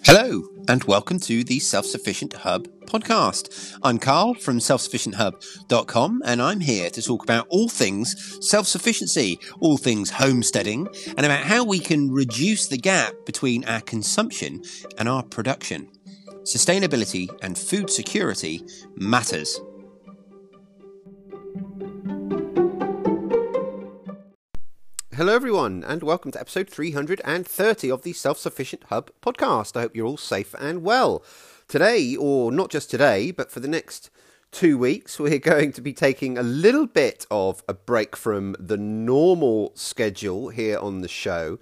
Hello, and welcome to the Self-Sufficient Hub podcast. I'm Carl from selfsufficienthub.com, and I'm here to talk about all things self-sufficiency, all things homesteading, and about how we can reduce the gap between our consumption and our production. Sustainability and food security matters. Hello everyone, and welcome to episode 330 of the Self-Sufficient Hub podcast. I hope you're all safe and well. Today, or not just today, but for the next 2 weeks, we're going to be taking a little bit of a break from the normal schedule here on the show.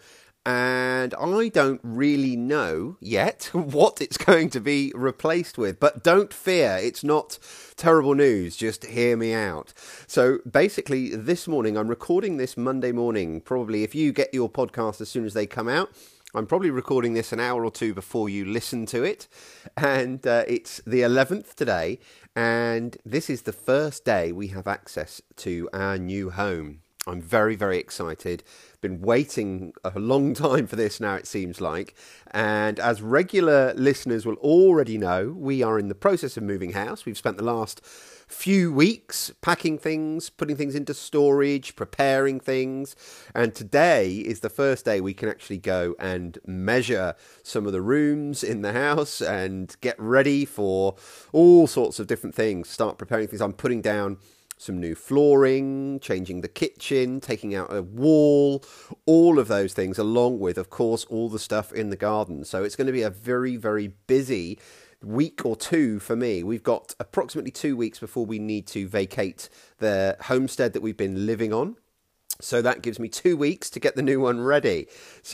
And I don't really know yet what it's going to be replaced with. But don't fear, it's not terrible news, just hear me out. So basically this morning, I'm recording this Monday morning. Probably if you get your podcast as soon as they come out, I'm probably recording this an hour or two before you listen to it. And it's the 11th today. And this is the first day we have access to our new home. I'm very, very excited. Been waiting a long time for this now, it seems like. And as regular listeners will already know, we are in the process of moving house. We've spent the last few weeks packing things, putting things into storage, preparing things. And today is the first day we can actually go and measure some of the rooms in the house and get ready for all sorts of different things. Start preparing things. I'm putting down some new flooring, changing the kitchen, taking out a wall, all of those things, along with, of course, all the stuff in the garden. So it's going to be a very, very busy week or two for me. We've got approximately 2 weeks before we need to vacate the homestead that we've been living on. So that gives me 2 weeks to get the new one ready.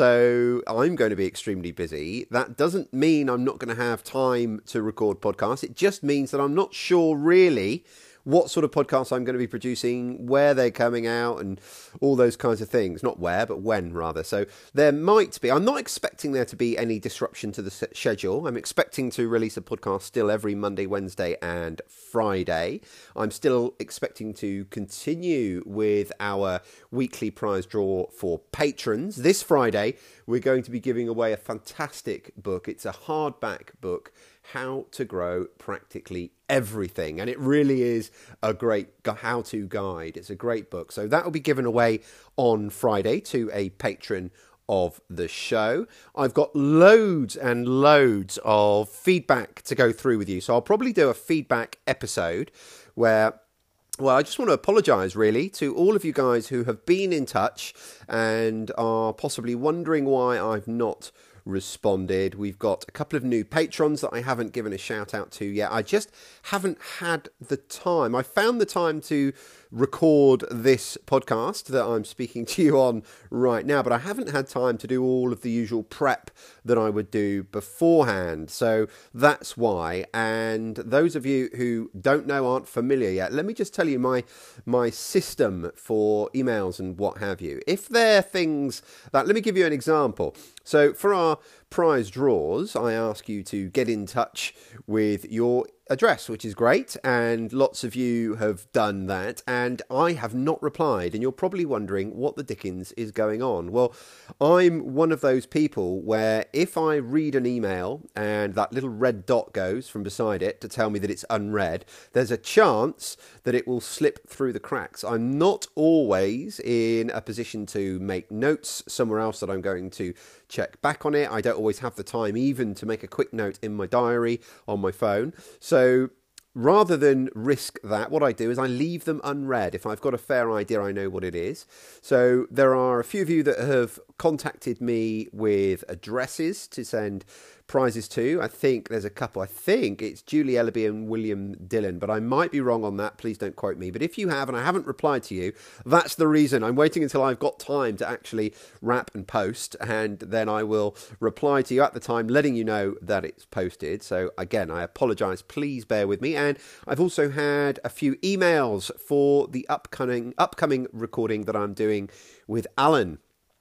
So I'm going to be extremely busy. That doesn't mean I'm not going to have time to record podcasts. It just means that I'm not sure really what sort of podcasts I'm going to be producing, where they're coming out, and all those kinds of things. Not where, but when, rather. So there might be. I'm not expecting there to be any disruption to the schedule. I'm expecting to release a podcast still every Monday, Wednesday, and Friday. I'm still expecting to continue with our weekly prize draw for patrons. This Friday, we're going to be giving away a fantastic book. It's a hardback book, How to Grow Practically Everything, and it really is a great how-to guide. It's a great book. So that will be given away on Friday to a patron of the show. I've got loads and loads of feedback to go through with you. So I'll probably do a feedback episode where, well, I just want to apologise, really, to all of you guys who have been in touch and are possibly wondering why I've not responded. We've got a couple of new patrons that I haven't given a shout out to yet. I just haven't had the time. I found the time to record this podcast that I'm speaking to you on right now, but I haven't had time to do all of the usual prep that I would do beforehand. So that's why. And those of you who don't know, aren't familiar yet, let me just tell you my system for emails and what have you. If they're things that, let me give you an example. So for our prize draws, I ask you to get in touch with your address, which is great, and lots of you have done that, and I have not replied, and you're probably wondering what the dickens is going on. Well, I'm one of those people where if I read an email and that little red dot goes from beside it to tell me that it's unread, there's a chance that it will slip through the cracks. I'm not always in a position to make notes somewhere else that I'm going to check back on it. I don't always have the time even to make a quick note in my diary on my phone. So rather than risk that, what I do is I leave them unread. If I've got a fair idea, I know what it is. So there are a few of you that have contacted me with addresses to send prizes to. I think there's a couple. I think it's Julie Ellaby and William Dillon, but I might be wrong on that. Please don't quote me. But if you have, and I haven't replied to you, that's the reason. I'm waiting until I've got time to actually wrap and post, and then I will reply to you at the time, letting you know that it's posted. So again, I apologise. Please bear with me. And I've also had a few emails for the upcoming recording that I'm doing with Alan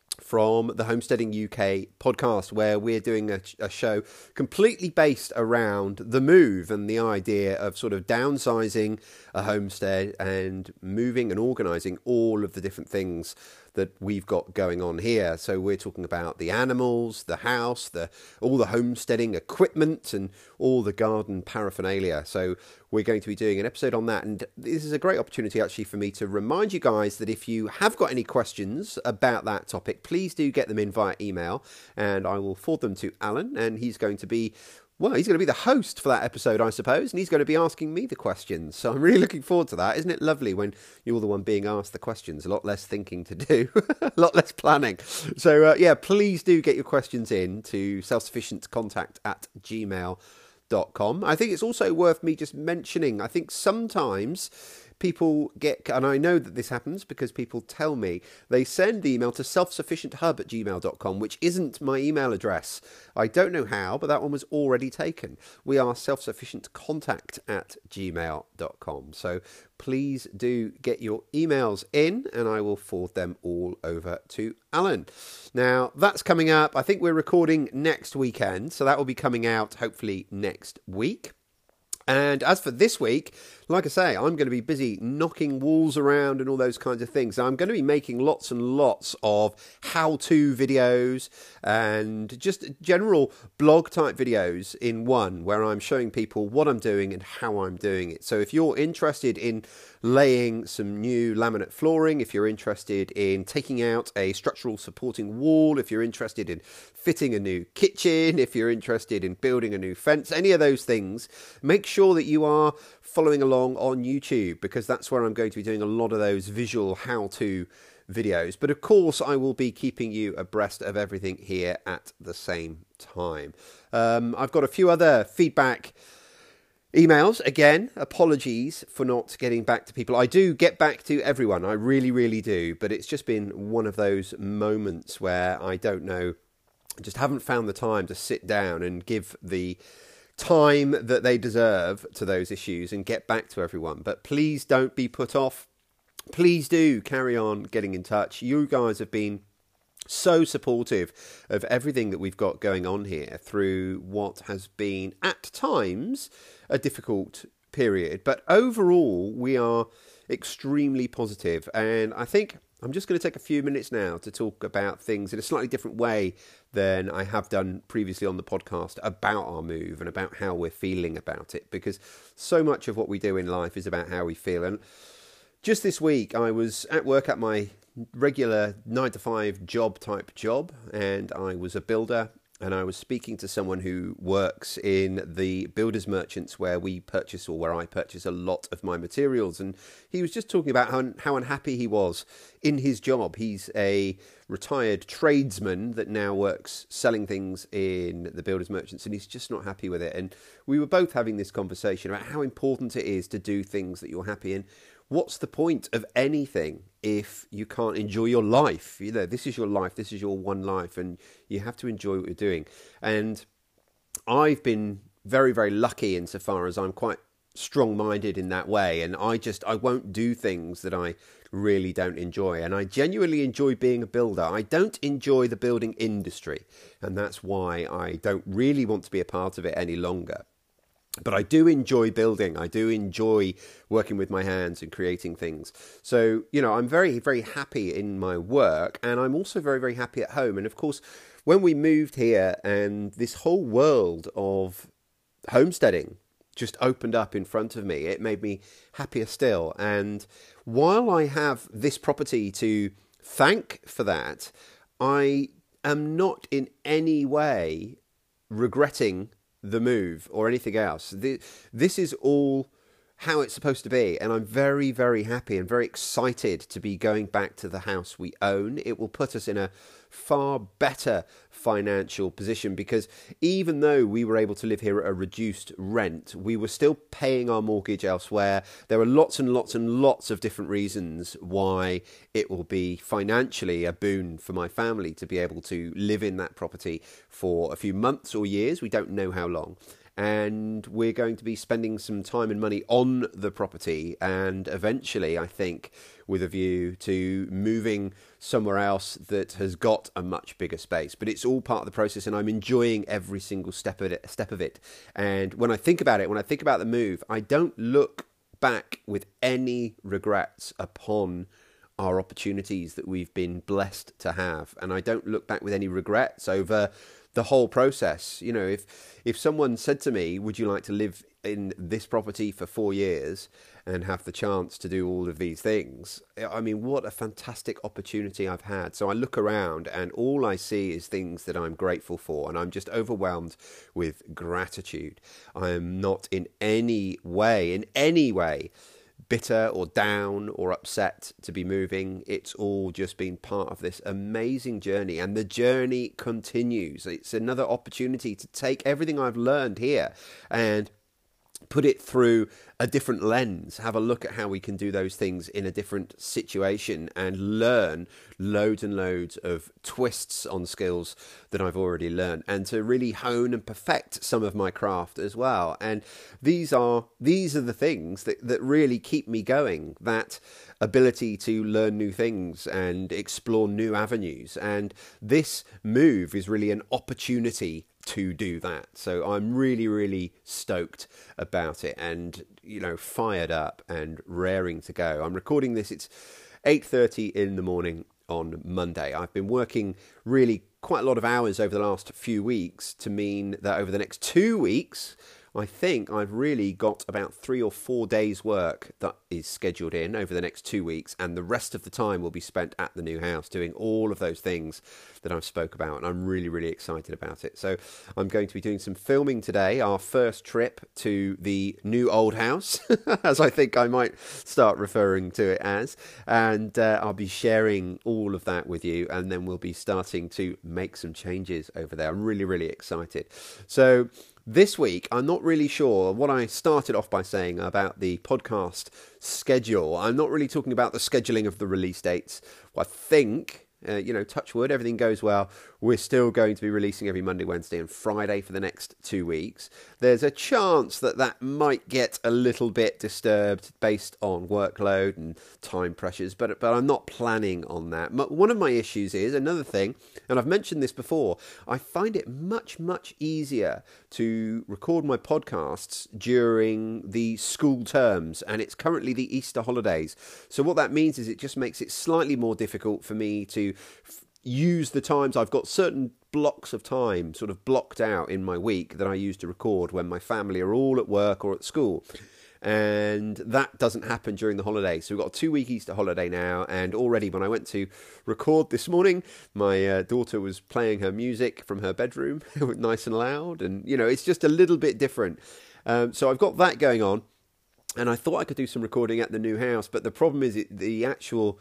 from the Homesteading UK podcast, where we're doing a show completely based around the move and the idea of sort of downsizing a homestead and moving and organising all of the different things that we've got going on here. So we're talking about the animals, the house, all the homesteading equipment and all the garden paraphernalia. So we're going to be doing an episode on that. And this is a great opportunity actually for me to remind you guys that if you have got any questions about that topic, please do get them in via email and I will forward them to Alan, and he's going to be the host for that episode, I suppose, and he's going to be asking me the questions. So I'm really looking forward to that. Isn't it lovely when you're the one being asked the questions? A lot less thinking to do, a lot less planning. So, please do get your questions in to selfsufficientcontact@gmail.com. I think it's also worth me just mentioning, I think sometimes people get, and I know that this happens because people tell me, they send the email to selfsufficienthub@gmail.com, which isn't my email address. I don't know how, but that one was already taken. We are selfsufficientcontact@gmail.com. So please do get your emails in and I will forward them all over to Alan. Now, that's coming up. I think we're recording next weekend, so that will be coming out hopefully next week. And as for this week, like I say, I'm going to be busy knocking walls around and all those kinds of things. I'm going to be making lots and lots of how-to videos and just general blog-type videos in one, where I'm showing people what I'm doing and how I'm doing it. So if you're interested in laying some new laminate flooring, if you're interested in taking out a structural supporting wall, if you're interested in fitting a new kitchen, if you're interested in building a new fence, any of those things, make sure that you are following along on YouTube, because that's where I'm going to be doing a lot of those visual how-to videos. But of course, I will be keeping you abreast of everything here at the same time. I've got a few other feedback emails. Again, apologies for not getting back to people. I do get back to everyone. I really, really do. But it's just been one of those moments where I don't know, I just haven't found the time to sit down and give the time that they deserve to those issues and get back to everyone. But please don't be put off. Please do carry on getting in touch. You guys have been so supportive of everything that we've got going on here through what has been at times a difficult period. But overall, we are extremely positive. And I think I'm just going to take a few minutes now to talk about things in a slightly different way than I have done previously on the podcast about our move and about how we're feeling about it, because so much of what we do in life is about how we feel. And just this week, I was at work at my regular 9-to-5 job, and I was a builder, and I was speaking to someone who works in the builders merchants where I purchase a lot of my materials, and he was just talking about how unhappy he was in his job. He's a retired tradesman that now works selling things in the builders merchants, and he's just not happy with it. And we were both having this conversation about how important it is to do things that you're happy in. What's the point of anything if you can't enjoy your life? You know, this is your life, this is your one life, and you have to enjoy what you're doing. And I've been very, very lucky insofar as I'm quite strong-minded in that way, and I won't do things that I really don't enjoy. And I genuinely enjoy being a builder. I don't enjoy the building industry, and that's why I don't really want to be a part of it any longer. But I do enjoy building. I do enjoy working with my hands and creating things. So, I'm very, very happy in my work, and I'm also very, very happy at home. And of course, when we moved here and this whole world of homesteading just opened up in front of me, it made me happier still. And while I have this property to thank for that, I am not in any way regretting the move or anything else. This is all how it's supposed to be, and I'm very, very happy and very excited to be going back to the house we own. It will put us in a far better financial position, because even though we were able to live here at a reduced rent, we were still paying our mortgage elsewhere. There are lots and lots and lots of different reasons why it will be financially a boon for my family to be able to live in that property for a few months or years. We don't know how long. And we're going to be spending some time and money on the property, and eventually, I think, with a view to moving somewhere else that has got a much bigger space. But it's all part of the process, and I'm enjoying every single step of it. And when I think about it, when I think about the move, I don't look back with any regrets upon are opportunities that we've been blessed to have. And I don't look back with any regrets over the whole process. You know, if someone said to me, would you like to live in this property for 4 years and have the chance to do all of these things? I mean, what a fantastic opportunity I've had. So I look around and all I see is things that I'm grateful for, and I'm just overwhelmed with gratitude. I am not in any way bitter or down or upset to be moving. It's all just been part of this amazing journey, and the journey continues. It's another opportunity to take everything I've learned here and put it through a different lens, have a look at how we can do those things in a different situation, and learn loads and loads of twists on skills that I've already learned, and to really hone and perfect some of my craft as well. And these are the things that really keep me going, that ability to learn new things and explore new avenues. And this move is really an opportunity to do that. So I'm really, really stoked about it, and, you know, fired up and raring to go. I'm recording this, it's 8:30 in the morning on Monday. I've been working really quite a lot of hours over the last few weeks, to mean that over the next 2 weeks, I think I've really got about 3 or 4 days work that is scheduled in over the next 2 weeks, and the rest of the time will be spent at the new house doing all of those things that I've spoke about, and I'm really, really excited about it. So I'm going to be doing some filming today, our first trip to the new old house, as I think I might start referring to it as, and I'll be sharing all of that with you, and then we'll be starting to make some changes over there. I'm really, really excited. So this week, I'm not really sure what I started off by saying about the podcast schedule. I'm not really talking about the scheduling of the release dates. I think, touch wood, everything goes well, we're still going to be releasing every Monday, Wednesday and Friday for the next 2 weeks. There's a chance that might get a little bit disturbed based on workload and time pressures, but I'm not planning on that. One of my issues is another thing, and I've mentioned this before, I find it much, much easier to record my podcasts during the school terms, and it's currently the Easter holidays. So what that means is it just makes it slightly more difficult for me to use the times. I've got certain blocks of time sort of blocked out in my week that I use to record when my family are all at work or at school, and that doesn't happen during the holidays. So we've got a 2-week Easter holiday now, and already when I went to record this morning, my daughter was playing her music from her bedroom nice and loud, and it's just a little bit different. So I've got that going on, and I thought I could do some recording at the new house, but the problem is the actual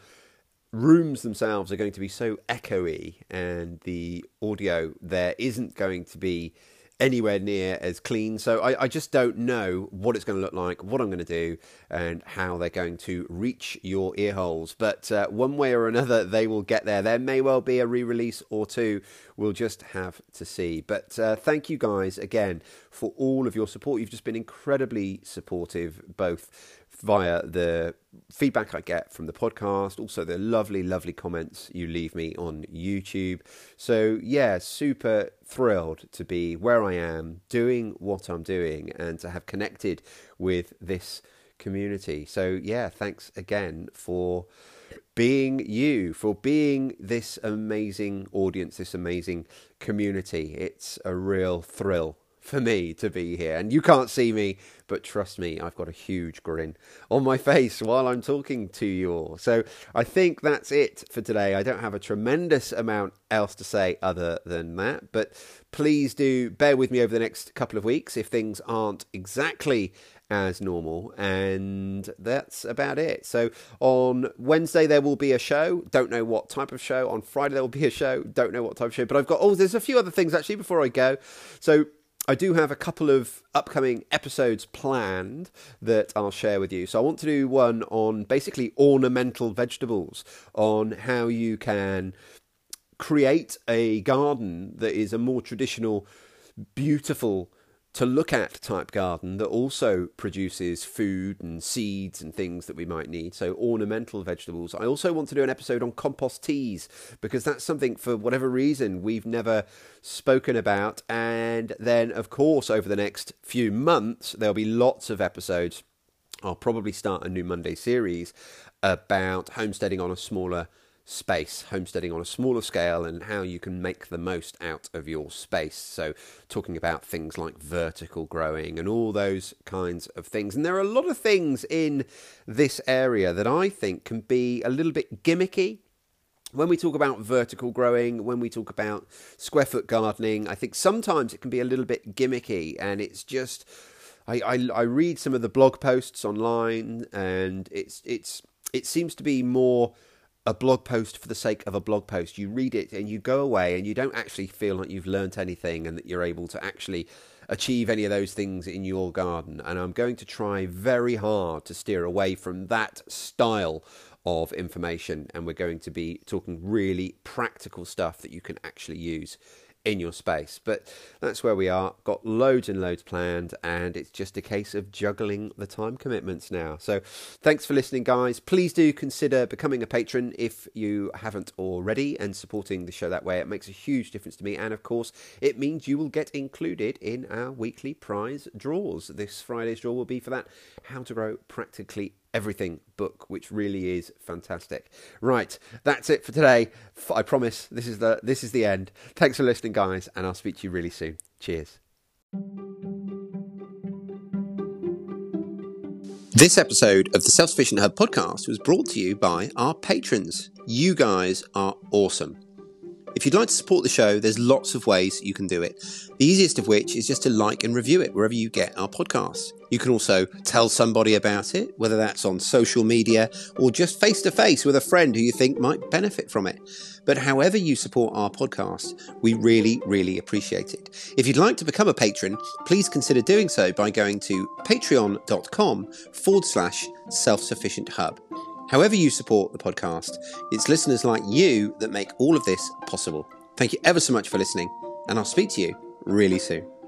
rooms themselves are going to be so echoey, and the audio there isn't going to be anywhere near as clean. So I just don't know what it's going to look like, what I'm going to do, and how they're going to reach your ear holes. But one way or another, they will get there. There may well be a re-release or two. We'll just have to see. But thank you guys again for all of your support. You've just been incredibly supportive, both via the feedback I get from the podcast, also the lovely, lovely comments you leave me on YouTube. So yeah, super thrilled to be where I am, doing what I'm doing, and to have connected with this community. So yeah, thanks again for being you, for being this amazing audience, this amazing community. It's a real thrill for me to be here, and you can't see me, but trust me, I've got a huge grin on my face while I'm talking to you all. So I think that's it for today. I don't have a tremendous amount else to say other than that, but please do bear with me over the next couple of weeks if things aren't exactly as normal, and that's about it. So on Wednesday there will be a show, don't know what type of show. On Friday there will be a show, don't know what type of show, but I've got there's a few other things actually before I go. So I do have a couple of upcoming episodes planned that I'll share with you. So I want to do one on basically ornamental vegetables, on how you can create a garden that is a more traditional, beautiful to look at type garden that also produces food and seeds and things that we might need. So ornamental vegetables. I also want to do an episode on compost teas, because that's something, for whatever reason, we've never spoken about. And then, of course, over the next few months, there'll be lots of episodes. I'll probably start a new Monday series about homesteading on a smaller space, homesteading on a smaller scale, and how you can make the most out of your space. So talking about things like vertical growing and all those kinds of things. And there are a lot of things in this area that I think can be a little bit gimmicky. When we talk about vertical growing, when we talk about square foot gardening, I think sometimes it can be a little bit gimmicky, and it's just I read some of the blog posts online, and it seems to be more a blog post for the sake of a blog post. You read it and you go away and you don't actually feel like you've learnt anything and that you're able to actually achieve any of those things in your garden. And I'm going to try very hard to steer away from that style of information, and we're going to be talking really practical stuff that you can actually use in your space. But that's where we are. Got loads and loads planned, and it's just a case of juggling the time commitments now. So thanks for listening, guys. Please do consider becoming a patron if you haven't already, and supporting the show that way. It makes a huge difference to me, and of course it means you will get included in our weekly prize draws. This Friday's draw will be for that How to Grow Practically Everything book, which really is fantastic. Right, that's it for today. I promise this is the end. Thanks for listening, guys, and I'll speak to you really soon. Cheers. This episode of the Self-Sufficient Hub podcast was brought to you by our patrons. You guys are awesome. If you'd like to support the show, there's lots of ways you can do it. The easiest of which is just to like and review it wherever you get our podcasts. You can also tell somebody about it, whether that's on social media or just face-to-face with a friend who you think might benefit from it. But however you support our podcast, we really, really appreciate it. If you'd like to become a patron, please consider doing so by going to patreon.com/self-sufficient-hub. However you support the podcast, it's listeners like you that make all of this possible. Thank you ever so much for listening, and I'll speak to you really soon.